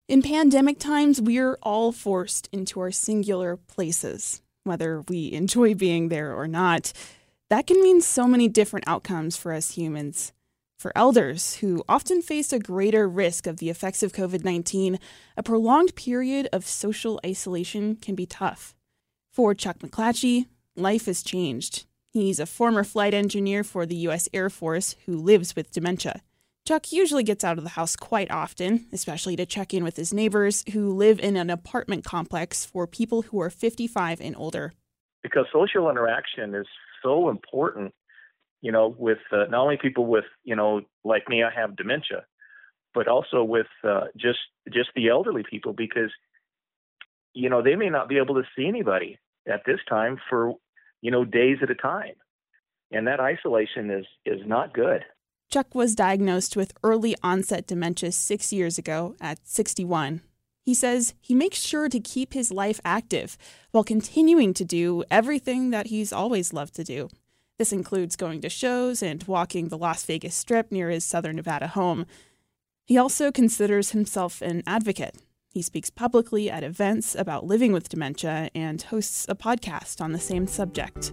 In pandemic times, we're all forced into our singular places, whether we enjoy being there or not. That can mean so many different outcomes for us humans. For elders, who often face a greater risk of the effects of COVID-19, a prolonged period of social isolation can be tough. For Chuck McClatchy, life has changed. He's a former flight engineer for the U.S. Air Force who lives with dementia. Chuck usually gets out of the house quite often, especially to check in with his neighbors who live in an apartment complex for people who are 55 and older. Because social interaction is so important, with not only people with, like me, I have dementia, but also with just the elderly people, because, they may not be able to see anybody at this time for, days at a time. And that isolation is not good. Chuck was diagnosed with early onset dementia 6 years ago at 61. He says he makes sure to keep his life active while continuing to do everything that he's always loved to do. This includes going to shows and walking the Las Vegas Strip near his Southern Nevada home. He also considers himself an advocate. He speaks publicly at events about living with dementia and hosts a podcast on the same subject.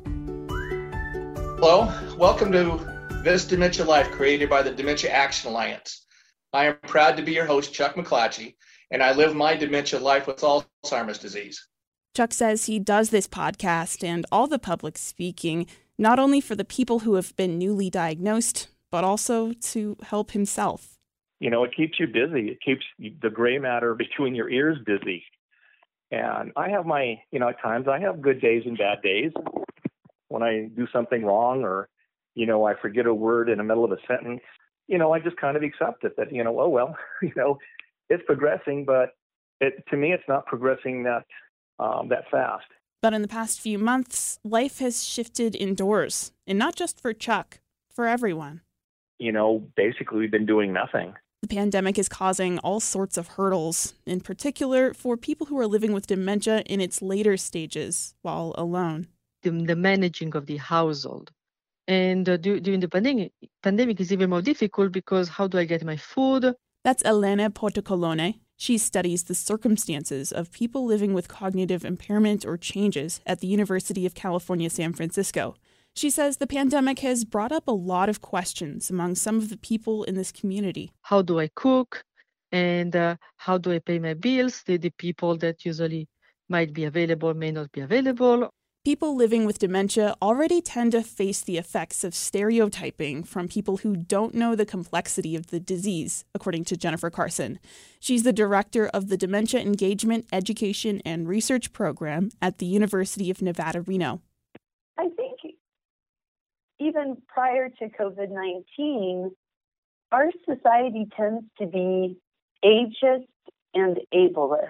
Hello, welcome to This Dementia Life, created by the Dementia Action Alliance. I am proud to be your host, Chuck McClatchy, and I live my dementia life with Alzheimer's disease. Chuck says he does this podcast and all the public speaking not only for the people who have been newly diagnosed, but also to help himself. It keeps you busy. It keeps the gray matter between your ears busy. And I have my, at times I have good days and bad days when I do something wrong or I forget a word in the middle of a sentence. I just kind of accept it that, oh, well, it's progressing, but to me, it's not progressing that fast. But in the past few months, life has shifted indoors, and not just for Chuck, for everyone. Basically, we've been doing nothing. The pandemic is causing all sorts of hurdles, in particular for people who are living with dementia in its later stages while alone. The managing of the household. And during the pandemic is even more difficult because how do I get my food? That's Elena Portocolone. She studies the circumstances of people living with cognitive impairment or changes at the University of California, San Francisco. She says the pandemic has brought up a lot of questions among some of the people in this community. How do I cook? And how do I pay my bills? The people that usually might be available may not be available. People living with dementia already tend to face the effects of stereotyping from people who don't know the complexity of the disease, according to Jennifer Carson. She's the director of the Dementia Engagement, Education, and Research Program at the University of Nevada, Reno. I think even prior to COVID-19, our society tends to be ageist and ableist.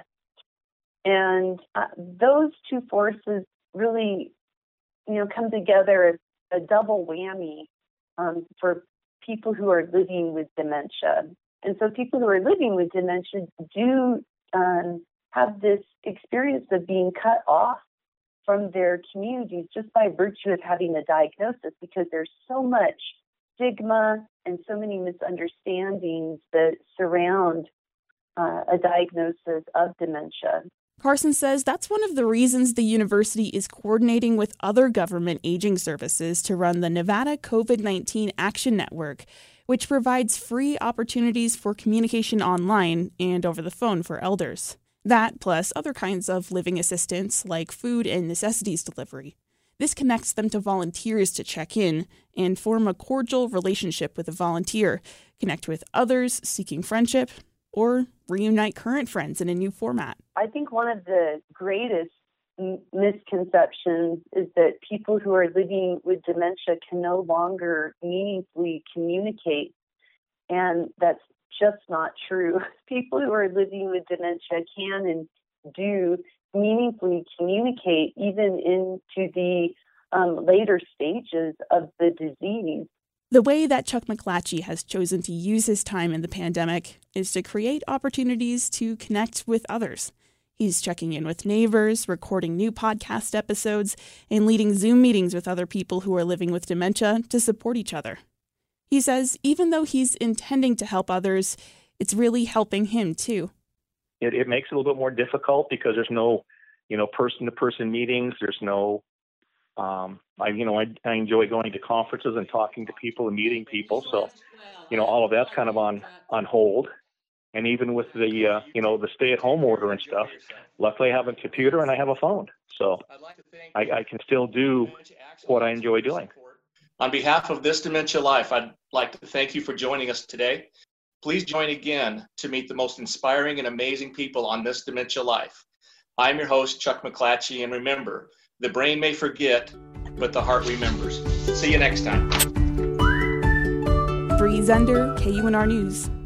And those two forces really, come together as a double whammy for people who are living with dementia. And so people who are living with dementia do have this experience of being cut off from their communities just by virtue of having a diagnosis, because there's so much stigma and so many misunderstandings that surround a diagnosis of dementia. Carson says that's one of the reasons the university is coordinating with other government aging services to run the Nevada COVID-19 Action Network, which provides free opportunities for communication online and over the phone for elders. That, plus other kinds of living assistance like food and necessities delivery. This connects them to volunteers to check in and form a cordial relationship with a volunteer, connect with others seeking friendship, or reunite current friends in a new format. I think one of the greatest misconceptions is that people who are living with dementia can no longer meaningfully communicate, and that's just not true. People who are living with dementia can and do meaningfully communicate even into the later stages of the disease. The way that Chuck McClatchy has chosen to use his time in the pandemic is to create opportunities to connect with others. He's checking in with neighbors, recording new podcast episodes, and leading Zoom meetings with other people who are living with dementia to support each other. He says even though he's intending to help others, it's really helping him too. it makes it a little bit more difficult because there's no, person-to-person meetings. There's no, I enjoy going to conferences and talking to people and meeting people. So, all of that's kind of on hold. And even with the, the stay-at-home order and stuff, luckily I have a computer and I have a phone. So I can still do what I enjoy doing. On behalf of This Dementia Life, I'd like to thank you for joining us today. Please join again to meet the most inspiring and amazing people on This Dementia Life. I'm your host, Chuck McClatchy, and remember, the brain may forget, but the heart remembers. See you next time. Bree Zender, KUNR News.